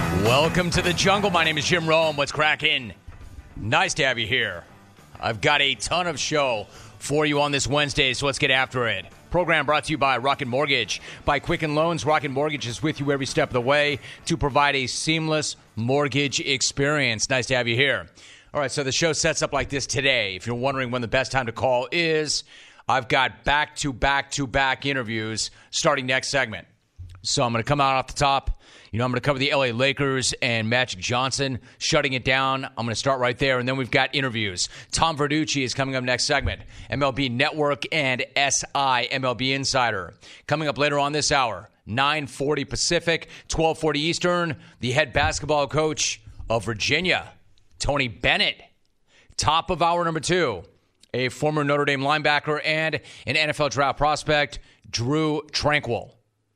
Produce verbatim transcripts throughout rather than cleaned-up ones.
Welcome to the jungle. My name is Jim Rome. What's cracking? Nice to have you here. I've got a ton of show for you on this Wednesday, so let's get after it. Program brought to you by Rocket Mortgage. By Quicken Loans, Rocket Mortgage is with you every step of the way to provide a seamless mortgage experience. Nice to have you here. All right, so the show sets up like this today. If you're wondering when the best time to call is, I've got back-to-back-to-back interviews starting next segment. So I'm going to come out off the top. You know, I'm going to cover the L A Lakers and Magic Johnson shutting it down. I'm going to start right there, and then we've got interviews. Tom Verducci is coming up next segment. M L B Network and S I M L B Insider. Coming up later on this hour, nine forty Pacific, twelve forty Eastern, the head basketball coach of Virginia, Tony Bennett. Top of hour number two, a former Notre Dame linebacker and an N F L draft prospect, Drue Tranquill.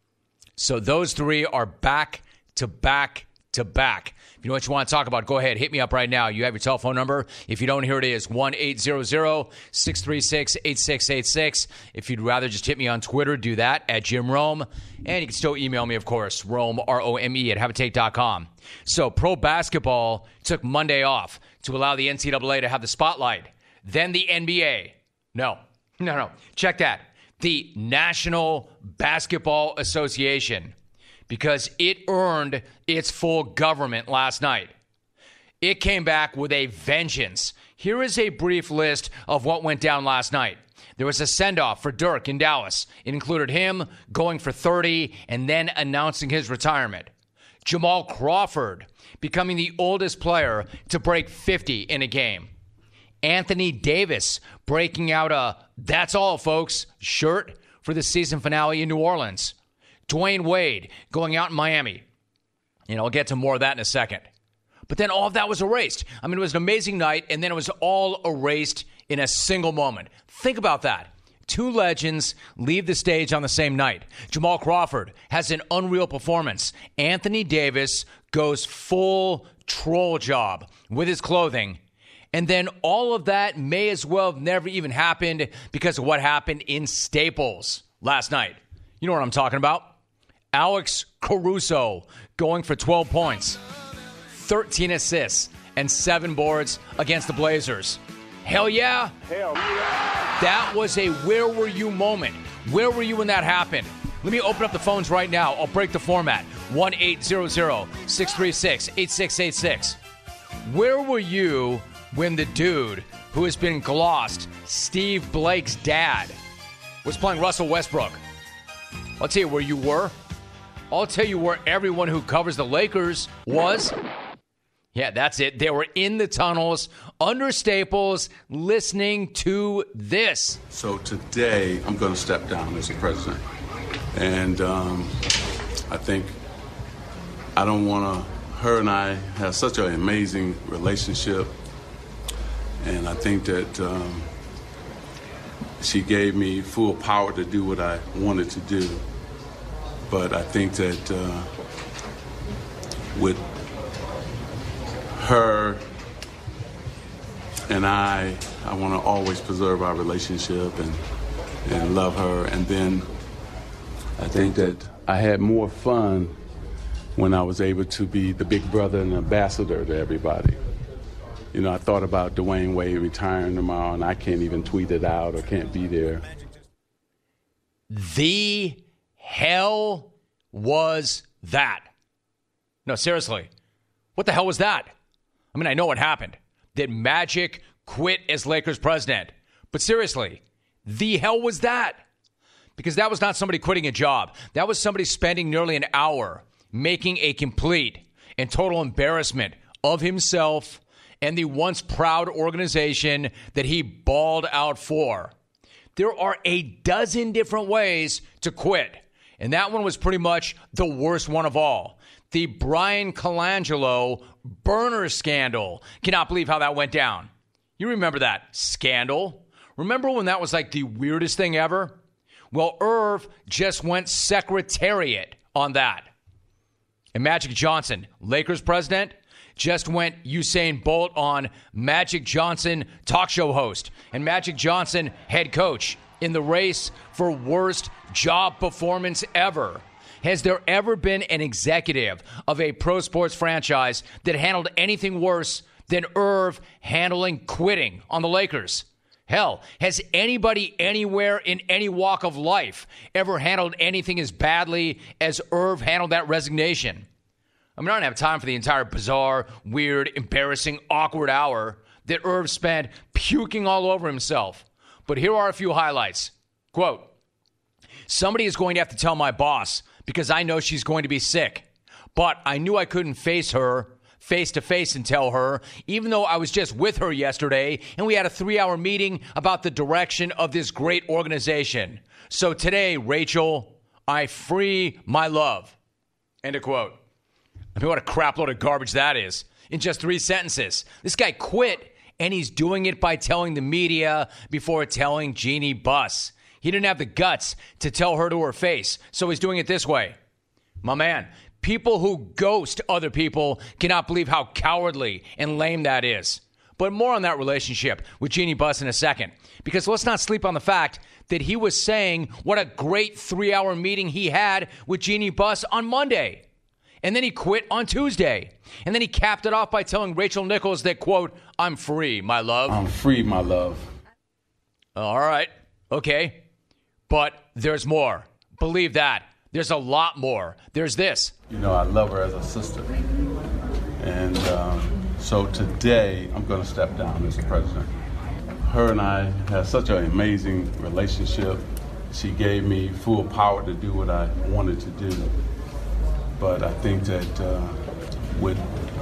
So those three are back to back to back. If you know what you want to talk about, go ahead. Hit me up right now. You have your telephone number. If you don't, here it is, one eight hundred, six three six, eight six eight six. If you'd rather just hit me on Twitter, do that at Jim Rome. And you can still email me, of course, Rome, R O M E, at habitate dot com. So pro basketball took Monday off to allow the N C double A to have the spotlight. Then the N B A. No, no, no. Check that. The National Basketball Association, because it earned its full government last night. It came back with a vengeance. Here is a brief list of what went down last night. There was a send-off for Dirk in Dallas. It included him going for thirty and then announcing his retirement. Jamal Crawford becoming the oldest player to break fifty in a game. Anthony Davis breaking out a "That's all, folks" shirt for the season finale in New Orleans. Dwayne Wade going out in Miami. And I'll get to more of that in a second. But then all of that was erased. I mean, it was an amazing night, and then it was all erased in a single moment. Think about that. Two legends leave the stage on the same night. Jamal Crawford has an unreal performance. Anthony Davis goes full troll job with his clothing. And then all of that may as well have never even happened because of what happened in Staples last night. You know what I'm talking about. Alex Caruso going for twelve points, thirteen assists, and seven boards against the Blazers. Hell yeah. Hell yeah. That was a where were you moment. Where were you when that happened? Let me open up the phones right now. I'll break the format. one eight hundred, six three six, eight six eight six. Where were you when the dude who has been glossed, Steve Blake's dad, was playing Russell Westbrook? I'll tell you where you were. I'll tell you where everyone who covers the Lakers was. Yeah, that's it. They were in the tunnels, under Staples, listening to this. So today, I'm going to step down as the president. And um, I think I don't want to, her and I have such an amazing relationship. And I think that um, she gave me full power to do what I wanted to do. But I think that uh, with her and I, I want to always preserve our relationship and, and love her. And then I think that I had more fun when I was able to be the big brother and ambassador to everybody. You know, I thought about Dwayne Wade retiring tomorrow, and I can't even tweet it out or can't be there. The hell was that? No, seriously. What the hell was that? I mean, I know what happened. That Magic quit as Lakers president. But seriously, the hell was that? Because that was not somebody quitting a job. That was somebody spending nearly an hour making a complete and total embarrassment of himself and the once proud organization that he balled out for. There are a dozen different ways to quit, and that one was pretty much the worst one of all. The Brian Colangelo burner scandal. Cannot believe how that went down. You remember that scandal? Remember when that was like the weirdest thing ever? Well, Irv just went secretariat on that. And Magic Johnson, Lakers president, just went Usain Bolt on Magic Johnson talk show host. And Magic Johnson head coach in the race for worst job performance ever. Has there ever been an executive of a pro sports franchise that handled anything worse than Irv handling quitting on the Lakers? Hell, has anybody anywhere in any walk of life ever handled anything as badly as Irv handled that resignation? I mean, I don't have time for the entire bizarre, weird, embarrassing, awkward hour that Irv spent puking all over himself. But here are a few highlights. Quote, somebody is going to have to tell my boss because I know she's going to be sick. But I knew I couldn't face her face to face and tell her, even though I was just with her yesterday and we had a three-hour meeting about the direction of this great organization. So today, Rachel, I free my love. End of quote. I mean, what a crap load of garbage that is. In just three sentences. This guy quit, and he's doing it by telling the media before telling Jeannie Buss. He didn't have the guts to tell her to her face, so he's doing it this way. My man, people who ghost other people cannot believe how cowardly and lame that is. But more on that relationship with Jeannie Buss in a second. Because let's not sleep on the fact that he was saying what a great three-hour meeting he had with Jeannie Buss on Monday. And then he quit on Tuesday. And then he capped it off by telling Rachel Nichols that, quote, I'm free, my love. I'm free, my love. All right. Okay. But there's more. Believe that. There's a lot more. There's this. You know, I love her as a sister. And um, so today, I'm going to step down as president. Her and I had such an amazing relationship. She gave me full power to do what I wanted to do. But I think that uh, with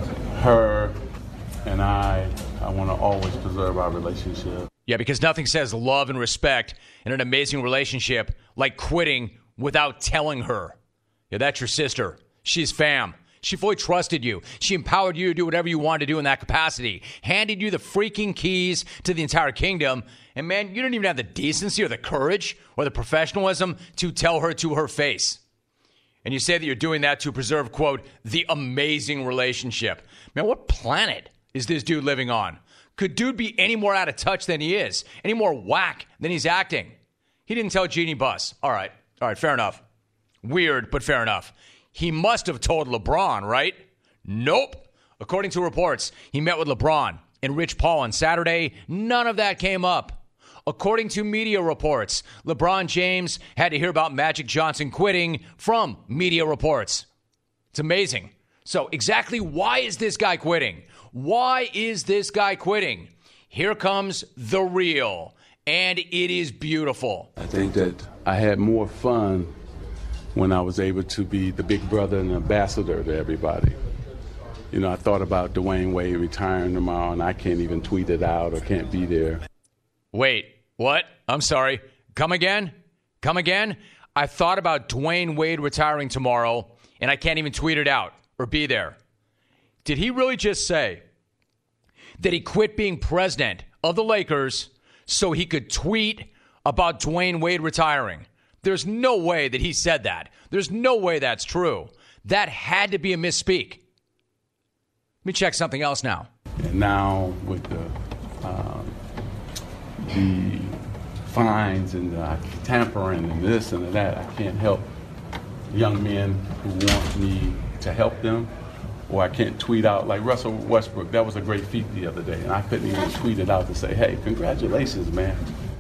her and I, I want to always preserve our relationship. Yeah, because nothing says love and respect in an amazing relationship like quitting without telling her. Yeah, that's your sister. She's fam. She fully trusted you. She empowered you to do whatever you wanted to do in that capacity. Handed you the freaking keys to the entire kingdom. And man, you didn't even have the decency or the courage or the professionalism to tell her to her face. And you say that you're doing that to preserve, quote, the amazing relationship. Man, what planet is this dude living on? Could dude be any more out of touch than he is? Any more whack than he's acting? He didn't tell Jeannie Buss. All right. All right, fair enough. Weird, but fair enough. He must have told LeBron, right? Nope. According to reports, he met with LeBron and Rich Paul on Saturday. None of that came up. According to media reports, LeBron James had to hear about Magic Johnson quitting from media reports. It's amazing. So exactly why is this guy quitting? Why is this guy quitting? Here comes the real, and it is beautiful. I think that I had more fun when I was able to be the big brother and ambassador to everybody. You know, I thought about Dwayne Wade retiring tomorrow, and I can't even tweet it out or can't be there. Wait, what? I'm sorry. Come again? Come again? I thought about Dwayne Wade retiring tomorrow, and I can't even tweet it out or be there. Did he really just say that he quit being president of the Lakers so he could tweet about Dwayne Wade retiring? There's no way that he said that. There's no way that's true. That had to be a misspeak. Let me check something else now. And now with the um, the fines and the tampering and this and that, I can't help young men who want me to help them, or I can't tweet out like Russell Westbrook. That was a great feat the other day, and I couldn't even tweet it out to say, hey, congratulations, man.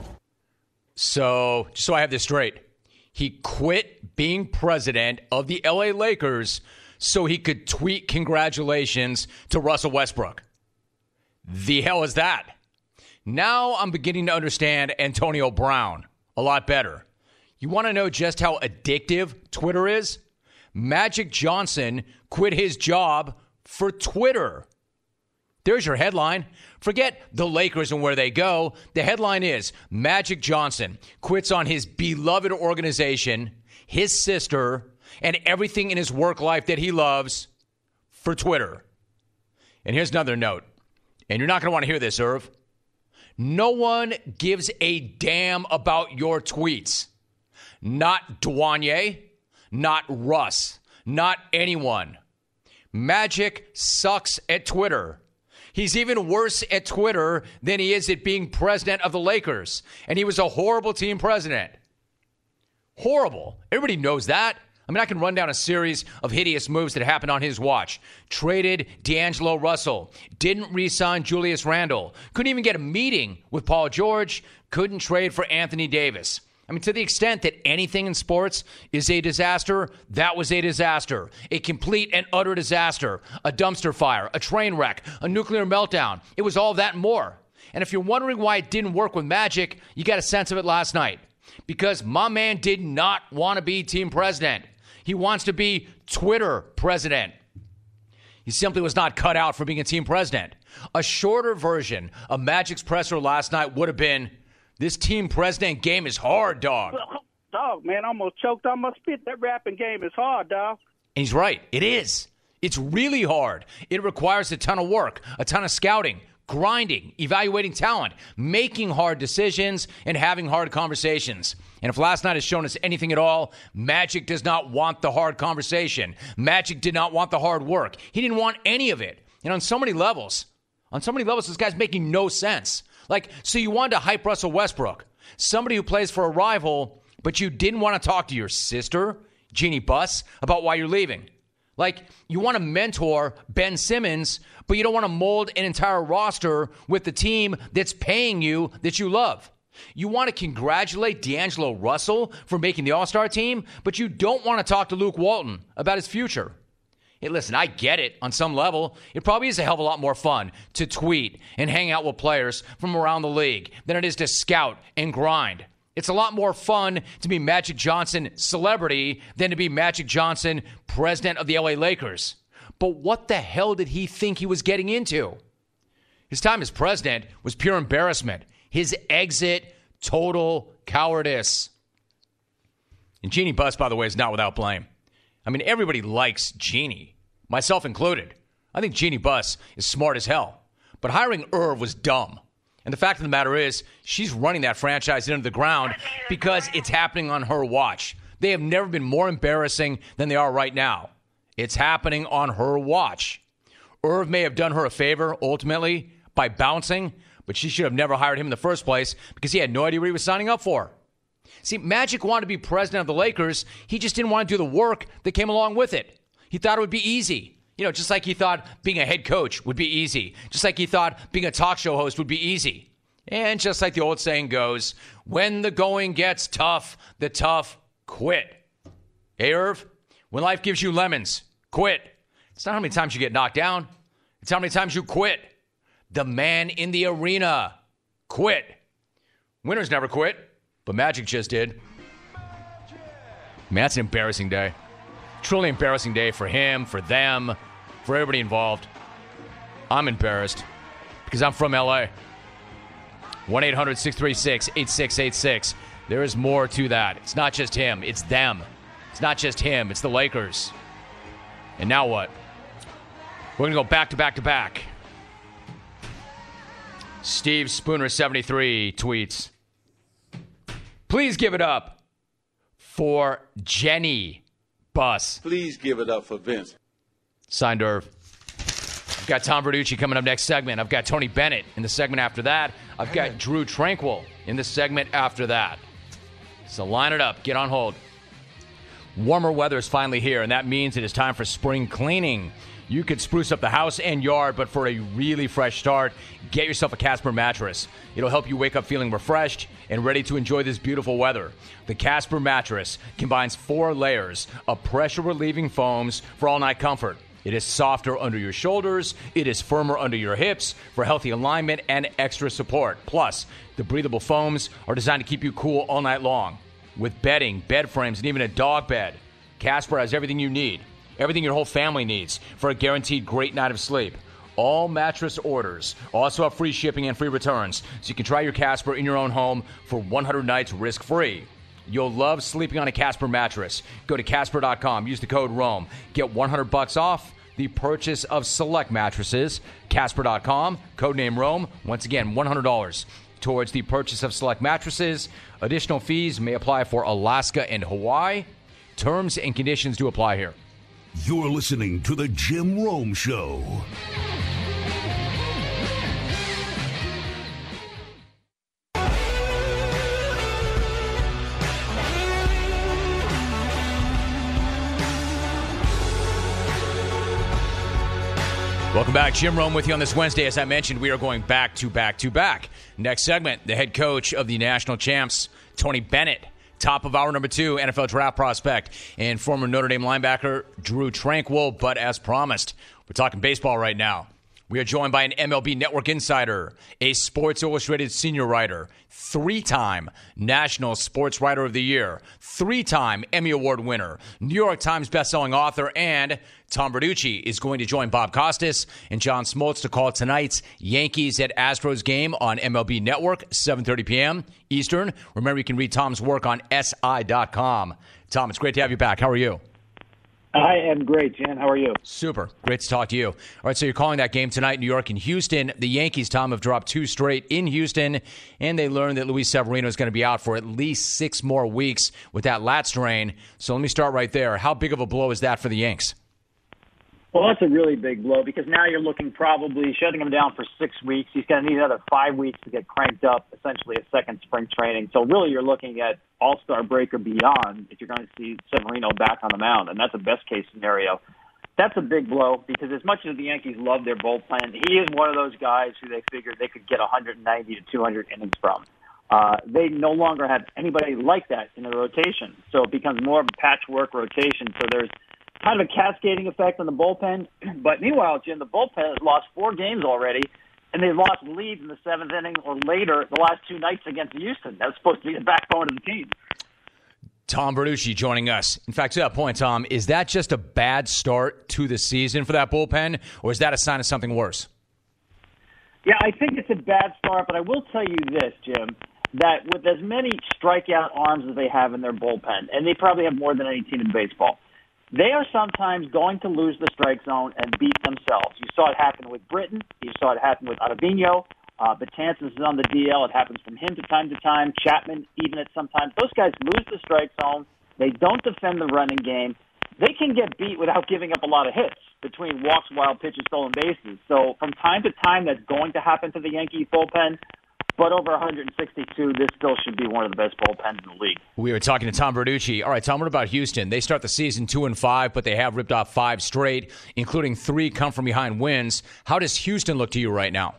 So, just so I have this straight, he quit being president of the L A Lakers so he could tweet congratulations to Russell Westbrook. The hell is that? Now I'm beginning to understand Antonio Brown a lot better. You want to know just how addictive Twitter is? Magic Johnson quit his job for Twitter. There's your headline. Forget the Lakers and where they go. The headline is Magic Johnson quits on his beloved organization, his sister, and everything in his work life that he loves for Twitter. And here's another note. And you're not going to want to hear this, Irv. No one gives a damn about your tweets. Not Dwanye, not Russ, not anyone. Magic sucks at Twitter. He's even worse at Twitter than he is at being president of the Lakers. And he was a horrible team president. Horrible. Everybody knows that. I mean, I can run down a series of hideous moves that happened on his watch. Traded D'Angelo Russell. Didn't re-sign Julius Randle. Couldn't even get a meeting with Paul George. Couldn't trade for Anthony Davis. I mean, to the extent that anything in sports is a disaster, that was a disaster. A complete and utter disaster. A dumpster fire, a train wreck, a nuclear meltdown. It was all that and more. And if you're wondering why it didn't work with Magic, you got a sense of it last night. Because my man did not want to be team president. He wants to be Twitter president. He simply was not cut out for being a team president. A shorter version of Magic's presser last night would have been, this team president game is hard, dog. Dog, man, I almost choked on my spit. That rapping game is hard, dog. And he's right. It is. It's really hard. It requires a ton of work, a ton of scouting, grinding, evaluating talent, making hard decisions, and having hard conversations. And if last night has shown us anything at all, Magic does not want the hard conversation. Magic did not want the hard work. He didn't want any of it. And on so many levels, on so many levels, this guy's making no sense. Like, so you wanted to hype Russell Westbrook, somebody who plays for a rival, but you didn't want to talk to your sister, Jeannie Buss, about why you're leaving. Like, you want to mentor Ben Simmons, but you don't want to mold an entire roster with the team that's paying you that you love. You want to congratulate D'Angelo Russell for making the All-Star team, but you don't want to talk to Luke Walton about his future. Hey, listen, I get it on some level. It probably is a hell of a lot more fun to tweet and hang out with players from around the league than it is to scout and grind. It's a lot more fun to be Magic Johnson celebrity than to be Magic Johnson president of the L A Lakers. But what the hell did he think he was getting into? His time as president was pure embarrassment. His exit, total cowardice. And Jeannie Buss, by the way, is not without blame. I mean, everybody likes Jeannie, myself included. I think Jeannie Buss is smart as hell. But hiring Irv was dumb. And the fact of the matter is, she's running that franchise into the ground because it's happening on her watch. They have never been more embarrassing than they are right now. It's happening on her watch. Irv may have done her a favor, ultimately, by bouncing, but she should have never hired him in the first place because he had no idea what he was signing up for. See, Magic wanted to be president of the Lakers. He just didn't want to do the work that came along with it. He thought it would be easy. You know, just like he thought being a head coach would be easy. Just like he thought being a talk show host would be easy. And just like the old saying goes, when the going gets tough, the tough quit. Hey, Irv, when life gives you lemons, quit. It's not how many times you get knocked down. It's how many times you quit. The man in the arena quit. Winners never quit, but Magic just did. Man, that's an embarrassing day. Truly embarrassing day for him, for them, for everybody involved. I'm embarrassed because I'm from L A. one eight hundred six three six eight six eight six. There is more to that. It's not just him. It's them. It's not just him. It's the Lakers. And now what? We're going to go back to back to back. Steve Spooner seventy-three tweets, please give it up for Jenny Buss. Please give it up for Vince. Signed Irv. I've got Tom Verducci coming up next segment. I've got Tony Bennett in the segment after that. I've got Drew Tranquil in the segment after that. So line it up. Get on hold. Warmer weather is finally here, and that means it is time for spring cleaning. You could spruce up the house and yard, but for a really fresh start, get yourself a Casper mattress. It'll help you wake up feeling refreshed and ready to enjoy this beautiful weather. The Casper mattress combines four layers of pressure-relieving foams for all-night comfort. It is softer under your shoulders. It is firmer under your hips for healthy alignment and extra support. Plus, the breathable foams are designed to keep you cool all night long. With bedding, bed frames, and even a dog bed, Casper has everything you need. Everything your whole family needs for a guaranteed great night of sleep. All mattress orders also have free shipping and free returns, so you can try your Casper in your own home for one hundred nights risk-free. You'll love sleeping on a Casper mattress. Go to Casper dot com. Use the code ROAM. Get one hundred bucks off the purchase of select mattresses. Casper dot com. Code name ROAM. Once again, one hundred dollars towards the purchase of select mattresses. Additional fees may apply for Alaska and Hawaii. Terms and conditions do apply here. You're listening to The Jim Rome Show. Welcome back. Jim Rome with you on this Wednesday. As I mentioned, we are going back to back to back. Next segment, the head coach of the national champs, Tony Bennett. Top of hour number two, N F L draft prospect and former Notre Dame linebacker Drew Tranquill. But as promised, we're talking baseball right now. We are joined by an M L B Network insider, a Sports Illustrated senior writer, three-time National Sports Writer of the Year, three-time Emmy Award winner, New York Times bestselling author, and Tom Verducci is going to join Bob Costas and John Smoltz to call tonight's Yankees at Astros game on M L B Network, seven thirty p.m. Eastern. Remember, you can read Tom's work on S I dot com. Tom, it's great to have you back. How are you? I am great, Jan. How are you? Super. Great to talk to you. All right, so you're calling that game tonight, New York and Houston. The Yankees, Tom, have dropped two straight in Houston, and they learned that Luis Severino is going to be out for at least six more weeks with that lat strain. So let me start right there. How big of a blow is that for the Yanks? Well, that's a really big blow because now you're looking probably shutting him down for six weeks. He's going to need another five weeks to get cranked up, essentially a second spring training. So really you're looking at All-Star break or beyond if you're going to see Severino back on the mound, and that's a best-case scenario. That's a big blow because as much as the Yankees love their bullpen, he is one of those guys who they figured they could get one ninety to two hundred innings from. Uh, they no longer have anybody like that in the rotation, so it becomes more of a patchwork rotation. So there's kind of a cascading effect on the bullpen. But meanwhile, Jim, the bullpen has lost four games already, and they've lost leads in the seventh inning or later the last two nights against Houston. That's supposed to be the backbone of the team. Tom Verducci joining us. In fact, to that point, Tom, is that just a bad start to the season for that bullpen, or is that a sign of something worse? Yeah, I think it's a bad start, but I will tell you this, Jim, that with as many strikeout arms as they have in their bullpen, and they probably have more than any team in baseball, they are sometimes going to lose the strike zone and beat themselves. You saw it happen with Britton. You saw it happen with Ottavino. Uh, Betances is on the D L. It happens from him to time to time. Chapman, even at sometimes. Those guys lose the strike zone. They don't defend the running game. They can get beat without giving up a lot of hits between walks, wild pitches, stolen bases. So from time to time, that's going to happen to the Yankee bullpen. But over one sixty-two, this still should be one of the best bullpens in the league. We were talking to Tom Verducci. All right, Tom, what about Houston? They start the season two and five, but they have ripped off five straight, including three come-from-behind wins. How does Houston look to you right now?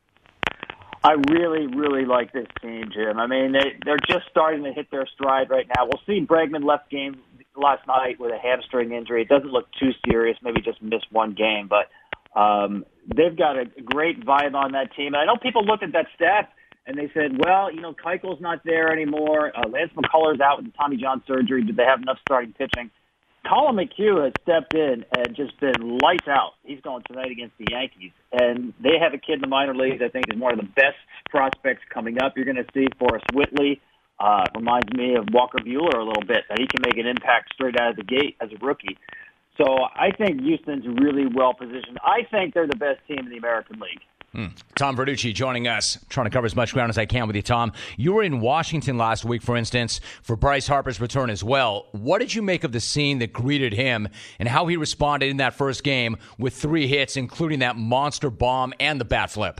I really, really like this team, Jim. I mean, they, they're just starting to hit their stride right now. We'll see. Bregman left game last night with a hamstring injury. It doesn't look too serious, maybe just missed one game. But um, they've got a great vibe on that team. And I know people looked at that stat and they said, well, you know, Keuchel's not there anymore. Uh, Lance McCullers out with the Tommy John surgery. Did they have enough starting pitching? Colin McHugh has stepped in and just been lights out. He's going tonight against the Yankees. And they have a kid in the minor leagues I think is one of the best prospects coming up. You're going to see Forrest Whitley. Uh, reminds me of Walker Buehler a little bit, that he can make an impact straight out of the gate as a rookie. So I think Houston's really well positioned. I think they're the best team in the American League. Hmm. Tom Verducci joining us, trying to cover as much ground as I can with you, Tom. You were in Washington last week, for instance, for Bryce Harper's return as well. What did you make of the scene that greeted him and how he responded in that first game with three hits, including that monster bomb and the bat flip?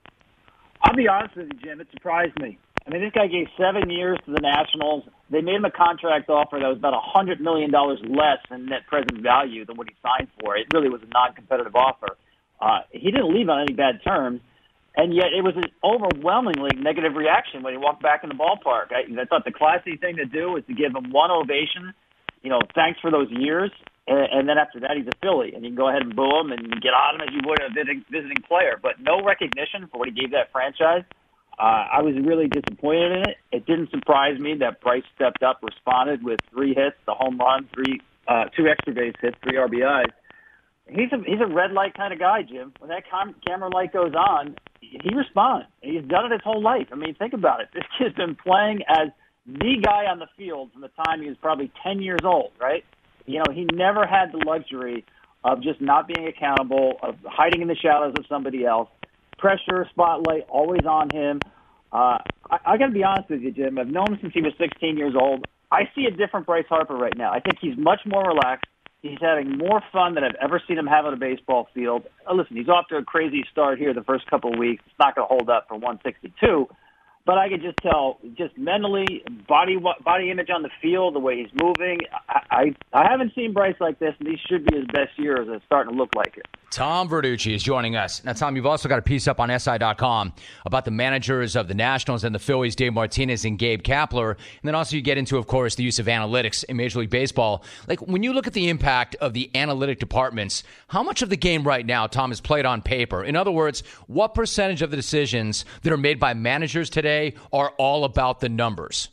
I'll be honest with you, Jim. It surprised me. I mean, this guy gave seven years to the Nationals. They made him a contract offer that was about one hundred million dollars less in net present value than what he signed for. It really was a non-competitive offer. Uh, he didn't leave on any bad terms, and yet it was an overwhelmingly negative reaction when he walked back in the ballpark. I, I thought the classy thing to do was to give him one ovation, you know, thanks for those years, and, and then after that he's a Philly, and you can go ahead and boo him and get on him as you would a visiting, visiting player, but no recognition for what he gave that franchise. Uh, I was really disappointed in it. It didn't surprise me that Bryce stepped up, responded with three hits, the home run, three, uh, two extra base hits, three R B Is. He's a he's a red light kind of guy, Jim. When that cam- camera light goes on, he responds. He's done it his whole life. I mean, think about it. This kid's been playing as the guy on the field from the time he was probably ten years old, right? You know, he never had the luxury of just not being accountable, of hiding in the shadows of somebody else. Pressure, spotlight, always on him. Uh, I, I got to be honest with you, Jim. I've known him since he was sixteen years old. I see a different Bryce Harper right now. I think he's much more relaxed. He's having more fun than I've ever seen him have on a baseball field. Uh, listen, he's off to a crazy start here the first couple of weeks. It's not going to hold up for one sixty-two. But I could just tell, just mentally, body body image on the field, the way he's moving. I, I I haven't seen Bryce like this, and these should be his best years. It's starting to look like it. Tom Verducci is joining us. Now, Tom, you've also got a piece up on S I dot com about the managers of the Nationals and the Phillies, Dave Martinez and Gabe Kapler. And then also you get into, of course, the use of analytics in Major League Baseball. Like, when you look at the impact of the analytic departments, how much of the game right now, Tom, is played on paper? In other words, what percentage of the decisions that are made by managers today are all about the numbers?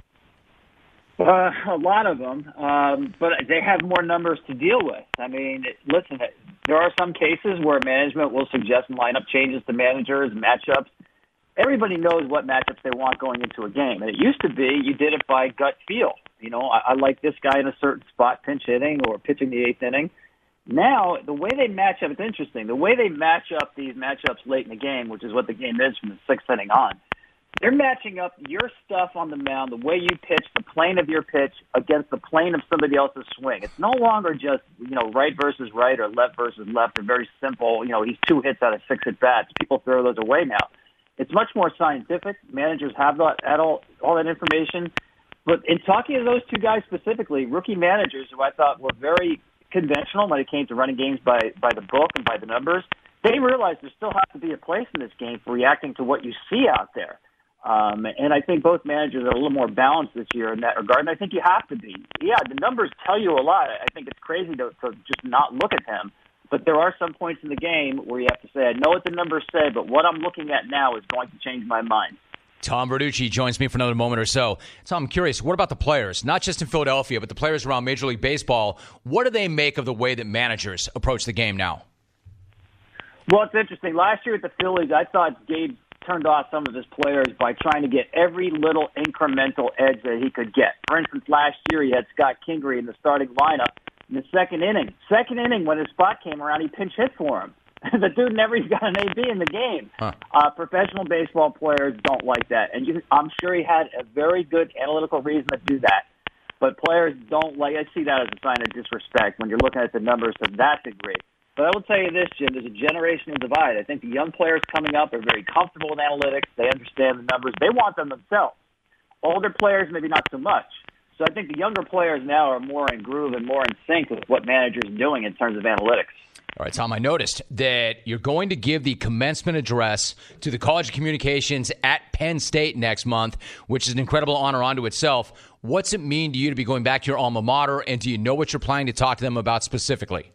Uh, a lot of them, um, but they have more numbers to deal with. I mean, listen, there are some cases where management will suggest lineup changes to managers, matchups. Everybody knows what matchups they want going into a game. And it used to be you did it by gut feel. You know, I, I like this guy in a certain spot, pinch hitting or pitching the eighth inning. Now, the way they match up, it's interesting. The way they match up these matchups late in the game, which is what the game is from the sixth inning on, they're matching up your stuff on the mound, the way you pitch, the plane of your pitch against the plane of somebody else's swing. It's no longer just, you know, right versus right or left versus left or very simple, you know, he's two hits out of six at-bats. People throw those away now. It's much more scientific. Managers have that, all, all that information. But in talking to those two guys specifically, rookie managers who I thought were very conventional when it came to running games by, by the book and by the numbers, they realized there still has to be a place in this game for reacting to what you see out there. Um, and I think both managers are a little more balanced this year in that regard, and I think you have to be. Yeah, the numbers tell you a lot. I think it's crazy to, to just not look at them. But there are some points in the game where you have to say, I know what the numbers say, but what I'm looking at now is going to change my mind. Tom Verducci joins me for another moment or so. Tom, I'm curious, what about the players? Not just in Philadelphia, but the players around Major League Baseball. What do they make of the way that managers approach the game now? Well, it's interesting. Last year at the Phillies, I thought Gabe turned off some of his players by trying to get every little incremental edge that he could get. For instance, last year he had Scott Kingery in the starting lineup in the second inning. Second inning, when his spot came around, he pinch hit for him. The dude never even got an A B in the game. Huh. Uh, professional baseball players don't like that. And you, I'm sure he had a very good analytical reason to do that. But players don't like, I see that as a sign of disrespect when you're looking at the numbers to that degree. But I will tell you this, Jim, there's a generational divide. I think the young players coming up are very comfortable with analytics. They understand the numbers. They want them themselves. Older players, maybe not so much. So I think the younger players now are more in groove and more in sync with what managers are doing in terms of analytics. All right, Tom, I noticed that you're going to give the commencement address to the College of Communications at Penn State next month, which is an incredible honor unto itself. What's it mean to you to be going back to your alma mater, and do you know what you're planning to talk to them about specifically?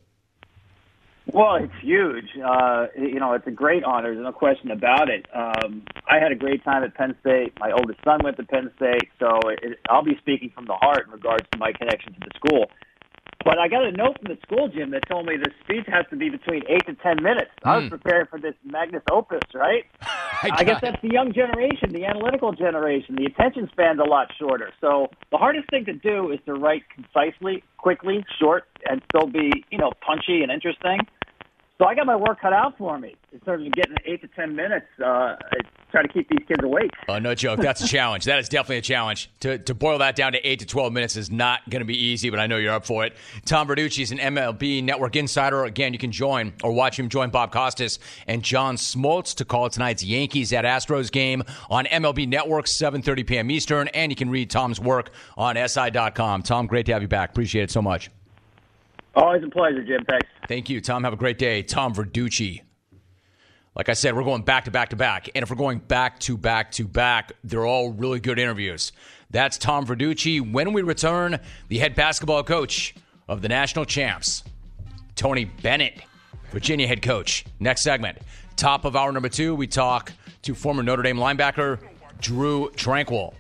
Well, it's huge. Uh, you know, it's a great honor. There's no question about it. Um, I had a great time at Penn State. My oldest son went to Penn State, so it, I'll be speaking from the heart in regards to my connection to the school. But I got a note from the school, Jim, that told me the speech has to be between eight to ten minutes. Mm. I was prepared for this magnus opus, right? I, I guess that's the young generation, the analytical generation. The attention span's a lot shorter. So the hardest thing to do is to write concisely, quickly, short, and still be, you know, punchy and interesting. So I got my work cut out for me in terms of getting eight to ten minutes, uh, try to keep these kids awake. Oh, no joke. That's a challenge. That is definitely a challenge. To to boil that down to eight to twelve minutes is not going to be easy, but I know you're up for it. Tom Verducci is an M L B Network insider. Again, you can join or watch him join Bob Costas and John Smoltz to call tonight's Yankees at Astros game on M L B Network, seven thirty p.m. Eastern, and you can read Tom's work on S I dot com. Tom, great to have you back. Appreciate it so much. Always a pleasure, Jim. Thanks. Thank you, Tom. Have a great day. Tom Verducci. Like I said, we're going back to back to back. And if we're going back to back to back, they're all really good interviews. That's Tom Verducci. When we return, the head basketball coach of the national champs, Tony Bennett, Virginia head coach. Next segment, top of hour number two, we talk to former Notre Dame linebacker Drue Tranquill.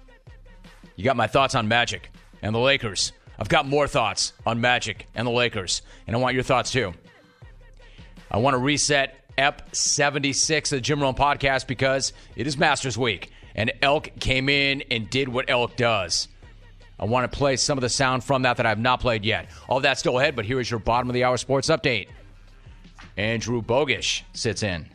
You got my thoughts on Magic and the Lakers. I've got more thoughts on Magic and the Lakers, and I want your thoughts too. I want to reset Ep seventy-six of the Jim Rome podcast because it is Masters Week, and Elk came in and did what Elk does. I want to play some of the sound from that that I have not played yet. All of that's still ahead, but here is your bottom of the hour sports update. Andrew Bogish sits in.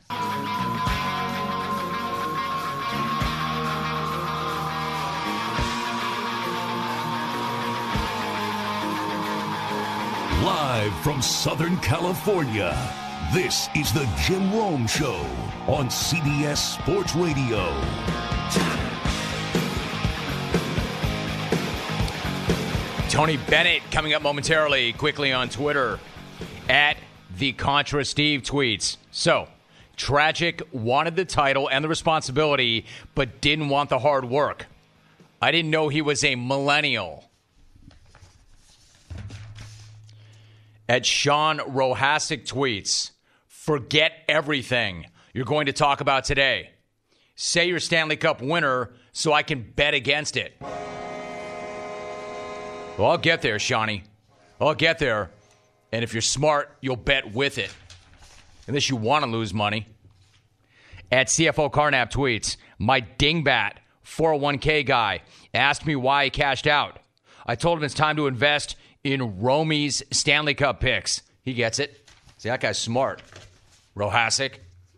Live from Southern California, this is the Jim Rome Show on C B S Sports Radio. Tony Bennett coming up momentarily, quickly on Twitter, at The Contra Steve tweets. So, tragic, wanted the title and the responsibility, but didn't want the hard work. I didn't know he was a millennial. At Sean Rohasic tweets, forget everything you're going to talk about today. Say you're Stanley Cup winner so I can bet against it. Well, I'll get there, Shawnee. I'll get there. And if you're smart, you'll bet with it. Unless you want to lose money. At C F O Carnap tweets, my dingbat four oh one k guy asked me why he cashed out. I told him it's time to invest in Romy's Stanley Cup picks. He gets it. See, that guy's smart. Rohasic.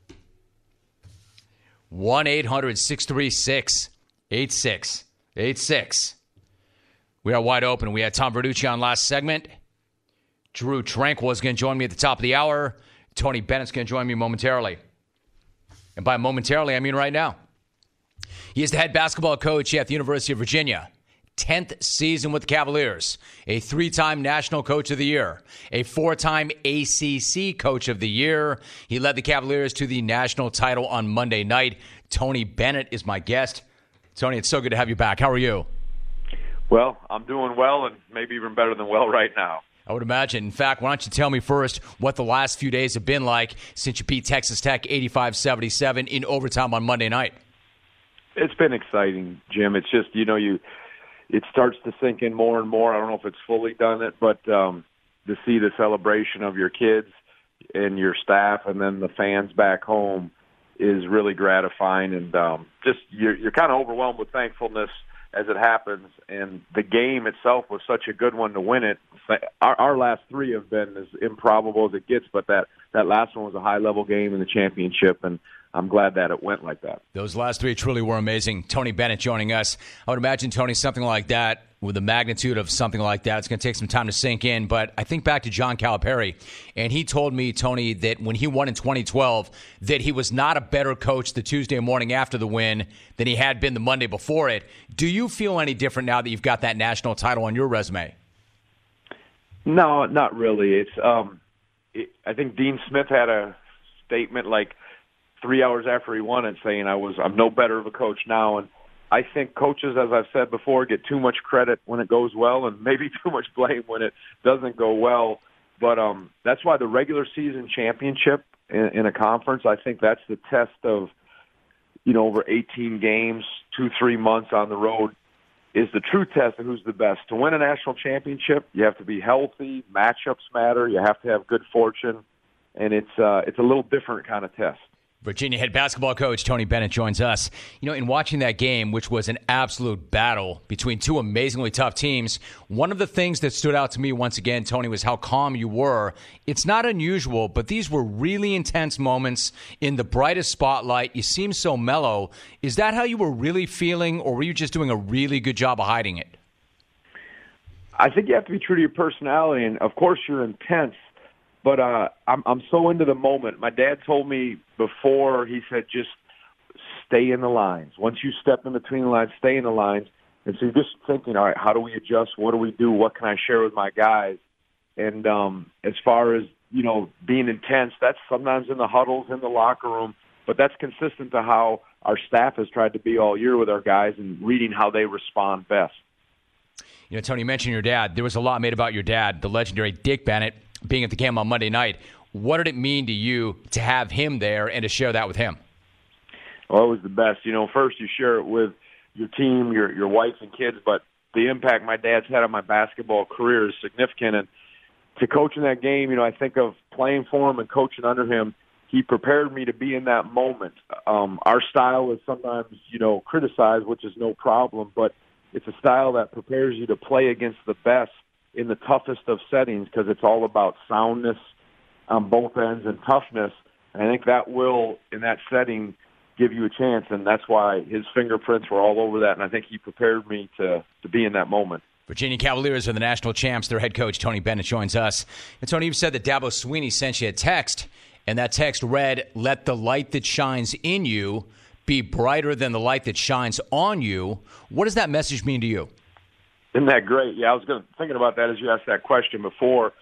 one eight hundred six three six eight six eight six. We are wide open. We had Tom Verducci on last segment. Drew Tranquil is going to join me at the top of the hour. Tony Bennett's going to join me momentarily. And by momentarily, I mean right now. He is the head basketball coach at the University of Virginia. tenth season with the Cavaliers. A three-time National Coach of the Year. A four-time A C C Coach of the Year. He led the Cavaliers to the national title on Monday night. Tony Bennett is my guest. Tony, it's so good to have you back. How are you? Well, I'm doing well and maybe even better than well right now. I would imagine. In fact, why don't you tell me first what the last few days have been like since you beat Texas Tech eighty-five seventy-seven in overtime on Monday night? It's been exciting, Jim. It's just, you know, you it starts to sink in more and more. I don't know if it's fully done it, but um, to see the celebration of your kids and your staff and then the fans back home is really gratifying. And um, just you're, you're kind of overwhelmed with thankfulness as it happens, and the game itself was such a good one to win it. Our, our last three have been as improbable as it gets, but that, that last one was a high-level game in the championship, and I'm glad that it went like that. Those last three truly were amazing. Tony Bennett joining us. I would imagine, Tony, something like that, with the magnitude of something like that, it's going to take some time to sink in. But I think back to John Calipari, and he told me, Tony, that when he won in twenty twelve, that he was not a better coach the Tuesday morning after the win than he had been the Monday before it. Do you feel any different now that you've got that national title on your resume? No, not really. It's um, it, I think Dean Smith had a statement like three hours after he won it saying, I was, I'm no better of a coach now. And I think coaches, as I've said before, get too much credit when it goes well and maybe too much blame when it doesn't go well. But um, that's why the regular season championship in, in a conference, I think that's the test of, you know, over eighteen games, two, three months on the road is the true test of who's the best. To win a national championship, you have to be healthy, matchups matter, you have to have good fortune, and it's uh, it's a little different kind of test. Virginia head basketball coach Tony Bennett joins us. You know, in watching that game, which was an absolute battle between two amazingly tough teams, one of the things that stood out to me once again, Tony, was how calm you were. It's not unusual, but these were really intense moments in the brightest spotlight. You seem so mellow. Is that how you were really feeling, or were you just doing a really good job of hiding it? I think you have to be true to your personality, and of course you're intense. But uh, I'm, I'm so into the moment. My dad told me before, he said, just stay in the lines. Once you step in between the lines, stay in the lines. And so you're just thinking, all right, how do we adjust? What do we do? What can I share with my guys? And um, as far as, you know, being intense, that's sometimes in the huddles, in the locker room. But that's consistent to how our staff has tried to be all year with our guys and reading how they respond best. You know, Tony, you mentioned your dad. There was a lot made about your dad, the legendary Dick Bennett, being at the game on Monday night. What did it mean to you to have him there and to share that with him? Well, it was the best. You know, first you share it with your team, your your wife and kids, but the impact my dad's had on my basketball career is significant. And to coach in that game, you know, I think of playing for him and coaching under him. He prepared me to be in that moment. Um, our style is sometimes, you know, criticized, which is no problem, but it's a style that prepares you to play against the best in the toughest of settings because it's all about soundness on both ends and toughness. And I think that will, in that setting, give you a chance, and that's why his fingerprints were all over that, and I think he prepared me to, to be in that moment. Virginia Cavaliers are the national champs. Their head coach, Tony Bennett, joins us. And Tony, you said that Dabo Swinney sent you a text, and that text read, let the light that shines in you be brighter than the light that shines on you. What does that message mean to you? Isn't that great? Yeah, I was gonna, thinking about that as you asked that question before.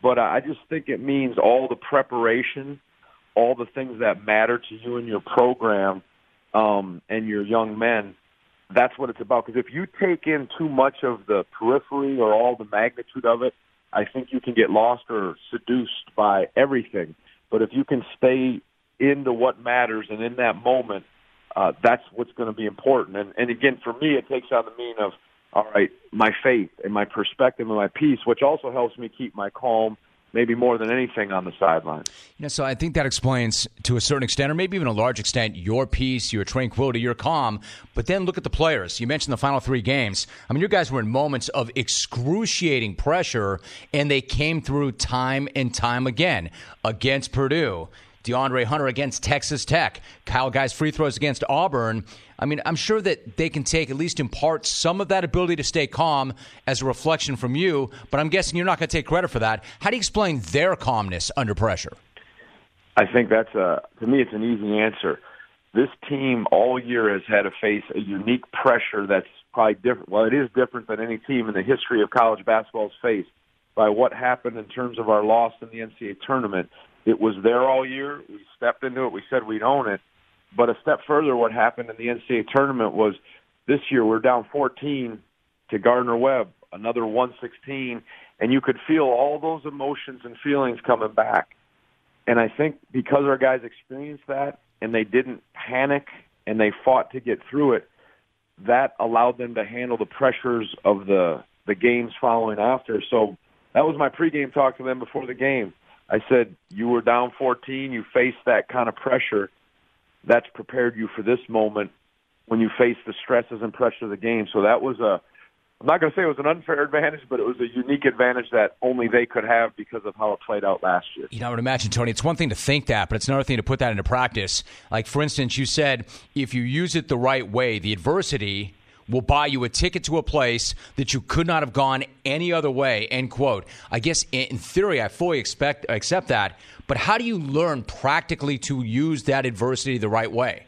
but I just think it means all the preparation, all the things that matter to you and your program um, and your young men. That's what it's about. Because if you take in too much of the periphery or all the magnitude of it, I think you can get lost or seduced by everything. But if you can stay into what matters and in that moment, uh, that's what's going to be important. And, and again, for me, it takes on the meaning of, all right, my faith and my perspective and my peace, which also helps me keep my calm, maybe more than anything on the sideline. You know, so I think that explains to a certain extent, or maybe even a large extent, your peace, your tranquility, your calm. But then look at the players. You mentioned the final three games. I mean, you guys were in moments of excruciating pressure, and they came through time and time again against Purdue. DeAndre Hunter against Texas Tech. Kyle Guy's free throws against Auburn. I mean, I'm sure that they can take, at least in part, some of that ability to stay calm as a reflection from you, but I'm guessing you're not going to take credit for that. How do you explain their calmness under pressure? I think that's, a, to me, it's an easy answer. This team all year has had to face a unique pressure that's probably different. Well, it is different than any team in the history of college basketball has faced by what happened in terms of our loss in the N C double A tournament. It was there all year. We stepped into it. We said we'd own it. But a step further, what happened in the N C double A tournament was this year we're down fourteen to Gardner-Webb, another one sixteen, and you could feel all those emotions and feelings coming back. And I think because our guys experienced that and they didn't panic and they fought to get through it, that allowed them to handle the pressures of the, the games following after. So that was my pregame talk to them before the game. I said, you were down fourteen, you faced that kind of pressure. That's prepared you for this moment when you face the stresses and pressure of the game. So that was a, I'm not going to say it was an unfair advantage, but it was a unique advantage that only they could have because of how it played out last year. You know, I would imagine, Tony, it's one thing to think that, but it's another thing to put that into practice. Like, for instance, you said if you use it the right way, the adversity will buy you a ticket to a place that you could not have gone any other way, end quote. I guess in theory, I fully expect accept that, but how do you learn practically to use that adversity the right way?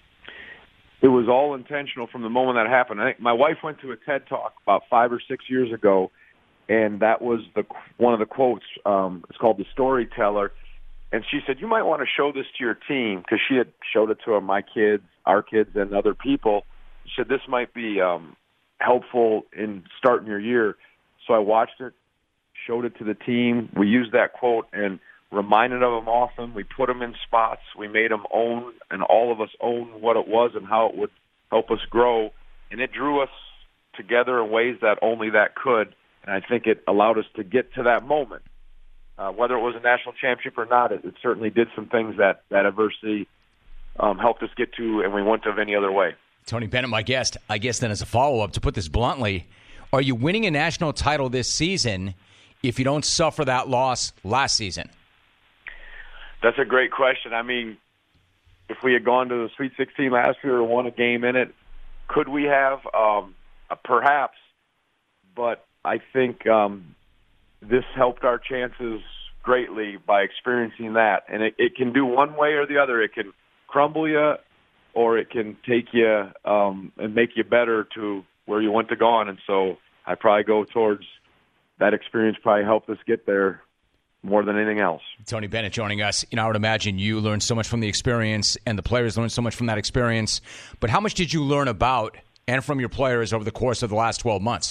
It was all intentional from the moment that happened. I think my wife went to a TED Talk about five or six years ago, and that was the one of the quotes. Um, it's called The Storyteller, and she said, you might want to show this to your team, because she had showed it to my kids, our kids, and other people. She said, this might be um, helpful in starting your year. So I watched it, showed it to the team. We used that quote and reminded of them often. We put them in spots. We made them own, and all of us own what it was and how it would help us grow. And it drew us together in ways that only that could. And I think it allowed us to get to that moment. Uh, whether it was a national championship or not, it, it certainly did some things that, that adversity um, helped us get to, and we wouldn't have any other way. Tony Bennett, my guest. I guess then as a follow-up, to put this bluntly, are you winning a national title this season if you don't suffer that loss last season? That's a great question. I mean, if we had gone to the Sweet sixteen last year or won a game in it, could we have? Um, perhaps. But I think um, this helped our chances greatly by experiencing that. And it, it can do one way or the other. It can crumble you, or it can take you um, and make you better to where you want to go on. And so I probably go towards that experience probably helped us get there more than anything else. Tony Bennett joining us. You know, I would imagine you learned so much from the experience and the players learned so much from that experience. But how much did you learn about and from your players over the course of the last twelve months?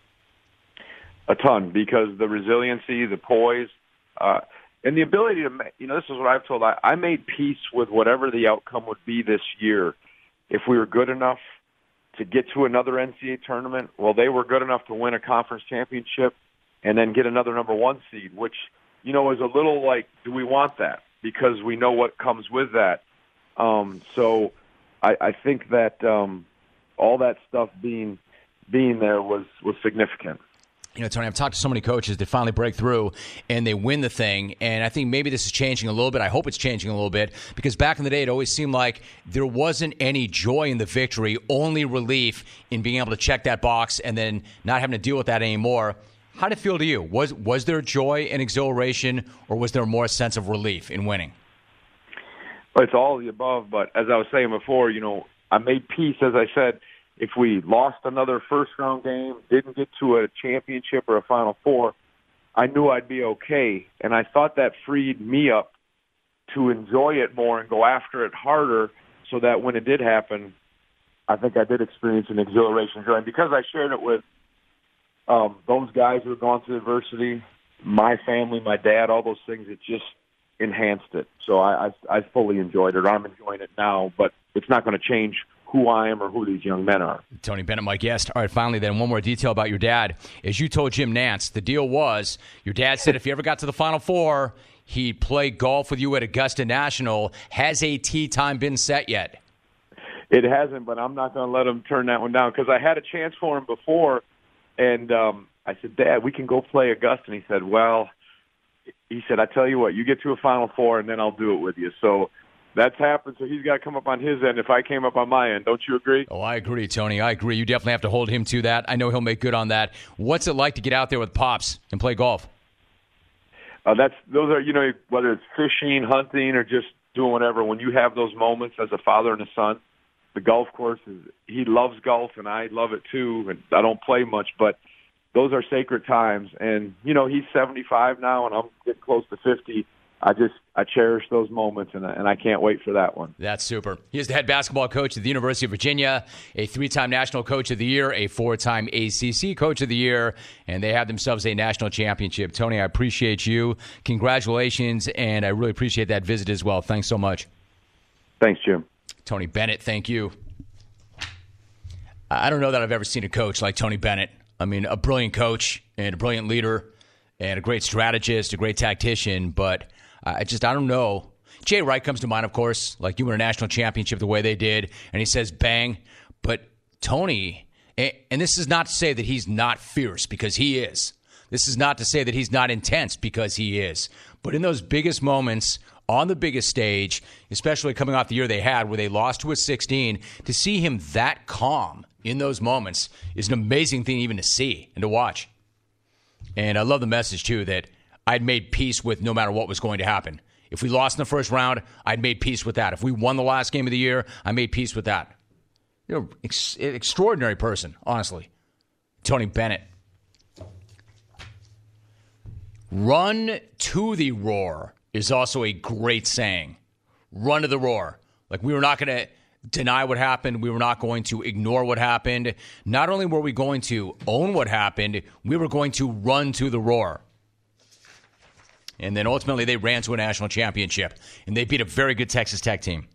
A ton, because the resiliency, the poise, uh, and the ability to, you know, this is what I've told. I, I made peace with whatever the outcome would be this year. If we were good enough to get to another N C double A tournament, well, they were good enough to win a conference championship and then get another number one seed, which, you know, is a little like, do we want that? Because we know what comes with that. Um, so I, I think that um, all that stuff being being there was, was significant. You know, Tony, I've talked to so many coaches that finally break through and they win the thing. And I think maybe this is changing a little bit. I hope it's changing a little bit, because back in the day, it always seemed like there wasn't any joy in the victory, only relief in being able to check that box and then not having to deal with that anymore. How did it feel to you? Was was there joy and exhilaration, or was there more sense of relief in winning? Well, it's all of the above. But as I was saying before, you know, I made peace, as I said. If we lost another first-round game, didn't get to a championship or a Final Four, I knew I'd be okay. And I thought that freed me up to enjoy it more and go after it harder so that when it did happen, I think I did experience an exhilaration joy. And because I shared it with um, those guys who have gone through adversity, my family, my dad, all those things, it just enhanced it. So I, I, I fully enjoyed it. I'm enjoying it now, but it's not going to change who I am or who these young men are. Tony Bennett, my guest. All right, finally then, one more detail about your dad. As you told Jim Nantz, the deal was your dad said if you ever got to the Final Four, he'd play golf with you at Augusta National. Has a tee time been set yet? It hasn't, but I'm not going to let him turn that one down because I had a chance for him before, and um, I said, Dad, we can go play Augusta. And he said, well, he said, I tell you what, you get to a Final Four, and then I'll do it with you. So that's happened, so he's got to come up on his end if I came up on my end. Don't you agree? Oh, I agree, Tony. I agree. You definitely have to hold him to that. I know he'll make good on that. What's it like to get out there with Pops and play golf? Uh, that's those are, you know, whether it's fishing, hunting, or just doing whatever, when you have those moments as a father and a son, the golf course is, he loves golf, and I love it too, and I don't play much, but those are sacred times. And, you know, he's seventy-five now, and I'm getting close to fifty. I just, I cherish those moments, and I, and I can't wait for that one. That's super. He is the head basketball coach at the University of Virginia, a three-time National Coach of the Year, a four-time A C C Coach of the Year, and they have themselves a national championship. Tony, I appreciate you. Congratulations, and I really appreciate that visit as well. Thanks so much. Thanks, Jim. Tony Bennett, thank you. I don't know that I've ever seen a coach like Tony Bennett. I mean, a brilliant coach and a brilliant leader and a great strategist, a great tactician, but I just, I don't know. Jay Wright comes to mind, of course, like you win a national championship the way they did, and he says bang. But Tony, and this is not to say that he's not fierce, because he is. This is not to say that he's not intense, because he is. But in those biggest moments, on the biggest stage, especially coming off the year they had where they lost to a sixteen, to see him that calm in those moments is an amazing thing even to see and to watch. And I love the message, too, that I'd made peace with no matter what was going to happen. If we lost in the first round, I'd made peace with that. If we won the last game of the year, I made peace with that. You know, ex- extraordinary person, honestly. Tony Bennett. Run to the roar is also a great saying. Run to the roar. Like, we were not going to deny what happened. We were not going to ignore what happened. Not only were we going to own what happened, we were going to run to the roar. And then ultimately they ran to a national championship, and they beat a very good Texas Tech team.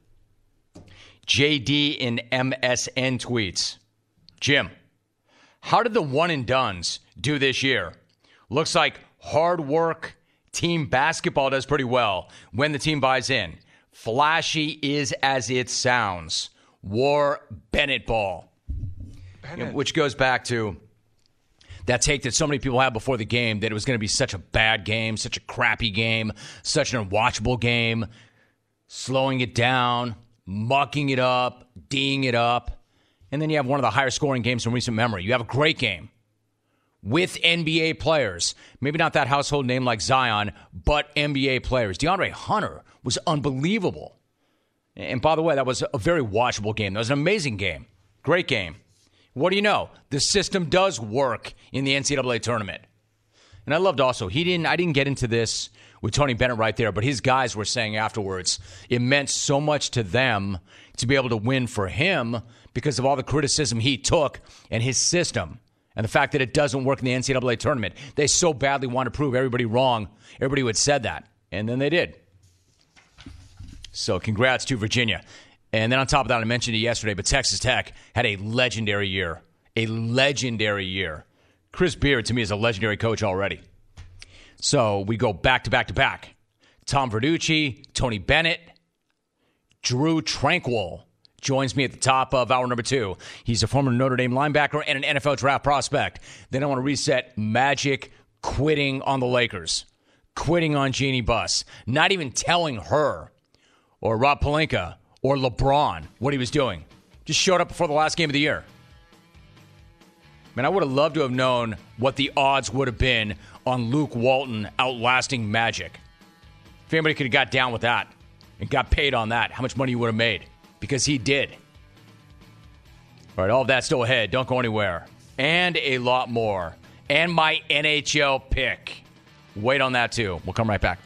J D in M S N tweets, Jim, how did the one and dones do this year? Looks like hard work, team basketball does pretty well when the team buys in. Flashy is as it sounds. War Bennett ball. Bennett. You know, which goes back to that take that so many people had before the game, that it was going to be such a bad game, such a crappy game, such an unwatchable game, slowing it down, mucking it up, D'ing it up. And then you have one of the higher scoring games in recent memory. You have a great game with N B A players. Maybe not that household name like Zion, but N B A players. DeAndre Hunter was unbelievable. And by the way, that was a very watchable game. That was an amazing game. Great game. What do you know? The system does work in the N C double A tournament. And I loved also, he didn't. I didn't get into this with Tony Bennett right there, but his guys were saying afterwards it meant so much to them to be able to win for him because of all the criticism he took and his system and the fact that it doesn't work in the N C double A tournament. They so badly want to prove everybody wrong, everybody who had said that, and then they did. So congrats to Virginia. And then on top of that, I mentioned it yesterday, but Texas Tech had a legendary year. A legendary year. Chris Beard, to me, is a legendary coach already. So we go back to back to back. Tom Verducci, Tony Bennett, Drew Tranquill joins me at the top of hour number two. He's a former Notre Dame linebacker and an N F L draft prospect. Then I want to reset Magic quitting on the Lakers, quitting on Jeannie Buss, not even telling her or Rob Pelinka or LeBron what he was doing. Just showed up before the last game of the year. Man, I would have loved to have known what the odds would have been on Luke Walton outlasting Magic. If anybody could have got down with that and got paid on that, how much money you would have made. Because he did. All right, all of that still ahead. Don't go anywhere. And a lot more and my N H L pick. Wait on that, too. We'll come right back.